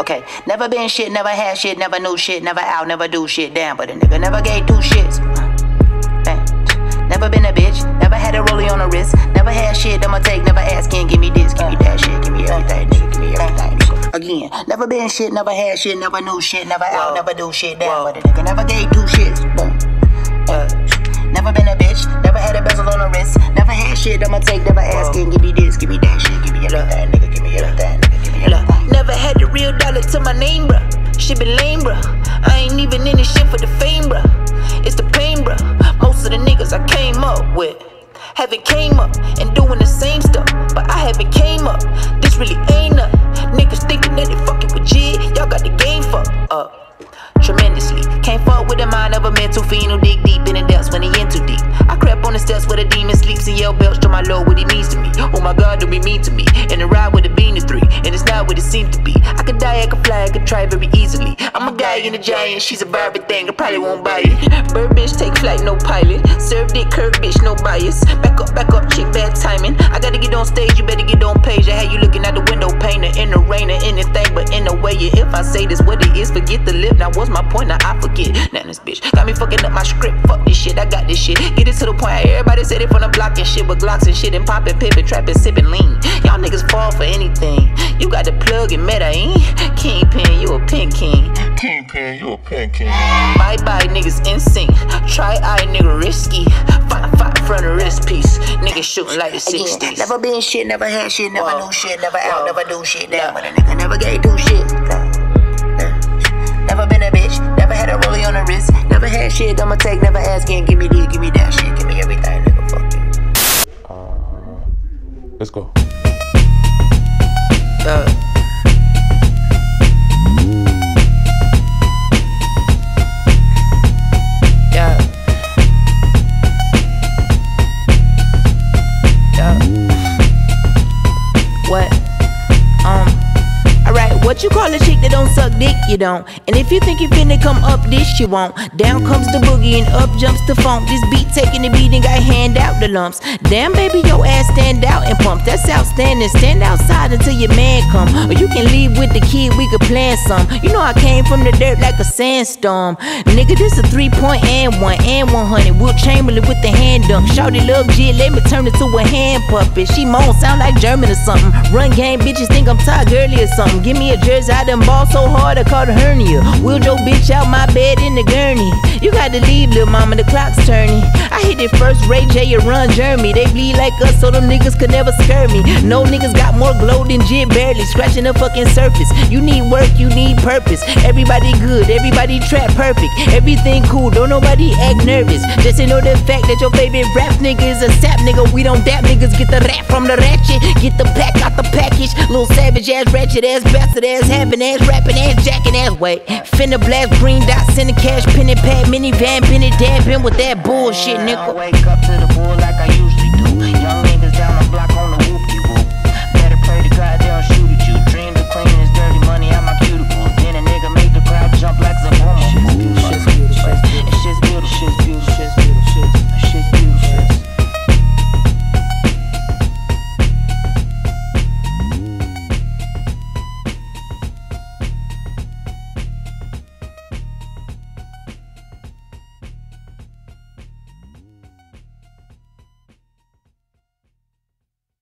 Okay, never been shit, never had shit, never knew shit, never out, never do shit, damn. But a nigga never gave two shits. Damn. Never been a bitch, never had a rollie on the wrist, never had shit, I'ma take, never asking, give me this, give me that shit, give me everything, nigga, give me everything, nigga. Again, never been shit, never had shit, never knew shit, never out, never do shit, damn. But a nigga never gave two shits. Never been a bitch, never had a bezel on the wrist, never had shit, I'ma take, never asking, give me this, give me that shit, give me everything, nigga, give me everything, nigga, give me everything. Never had the real dollar to my name, bruh. Shit been lame, bruh. I ain't even in this shit for the fame, bruh. It's the pain, bruh. Most of the niggas I came up with haven't came up and doing the same stuff, but I haven't came up. This really ain't nothing. Niggas thinking that they fucking with G, y'all got the game fucked up tremendously. Can't fuck with the mind of a mental fiend who dig deep in the depths when he in too deep. I crept on the steps where the demon sleeps and yell belch to my lord what he means to me. Oh my God, don't be mean to me. And the ride with a bean of three, and it's not what it seemed to be. I could die, I could fly, I could try very easily. I'm a guy in a giant, she's a Barbie thing, I probably won't buy it. Bird bitch, take flight, no pilot. Served it, curve bitch, no bias. Back up, chick, bad timing. I gotta get on stage, you better get on page. I had you looking out the window pane, in the rain or anything, but in a way, yeah, if I say this what it is, forget the lip. Now what's my point? Now I forget. Now this bitch got me fucking up my script. Fuck this shit, I got this shit. Get it to the point, everybody said it from the block and shit with Glocks and shit and poppin', pippin', trappin', sippin' lean. Y'all niggas fall for anything. You got the plug and Medellin. Kingpin, you a pin king. Kingpin, you a pin king. Bye niggas insane. Try eye nigga risky. Fight front of wrist piece. Niggas shooting like the 60s. Never been shit, never had shit, never knew shit, never out, never do shit, damn. But a nigga never gave two shit. Never been a bitch, never had a rollie on the wrist, never had shit, I'ma take, never asking, give me this, give me that shit, give me everything, nigga, fuck you. Let's go. What you call a chick that don't suck dick? You don't. And if you think you finna come up this, you won't. Down comes the boogie and up jumps the funk. This beat taking the beat and got hand out the lumps. Damn baby, your ass stand out and pump. That's outstanding. Stand outside until your man come. Or you can leave with the kid, we could plan some. You know I came from the dirt like a sandstorm. Nigga, this a 3-point and 100. Will Chamberlain with the hand dunk. Shawty love G, let me turn it to a hand puppet. She moan, sound like German or something. Run game, bitches think I'm Todd Gurley or something. Give me a jersey, I done ball so hard I caught a hernia. Wheeled your bitch out my bed in the gurney. You got to leave, lil' mama, the clock's turning. I hit it first, Ray J and Run Jeremy. They bleed like us, so them niggas could never scare me. No niggas got more glow than Jit barely scratching the fucking surface. You need work, you need purpose. Everybody good, everybody trap perfect. Everything cool, don't nobody act nervous. Just to know the fact that your favorite rap nigga is a sap nigga. We don't dap niggas, get the rap from the ratchet. Get the pack out the package. Little savage ass, ratchet ass, bastard ass, having ass, rapping ass, jacking ass. Wait, finna blast green dots, sending cash, pen and pad, minivan, penny dabbing with that bullshit, nigga. I wake up to the bull like I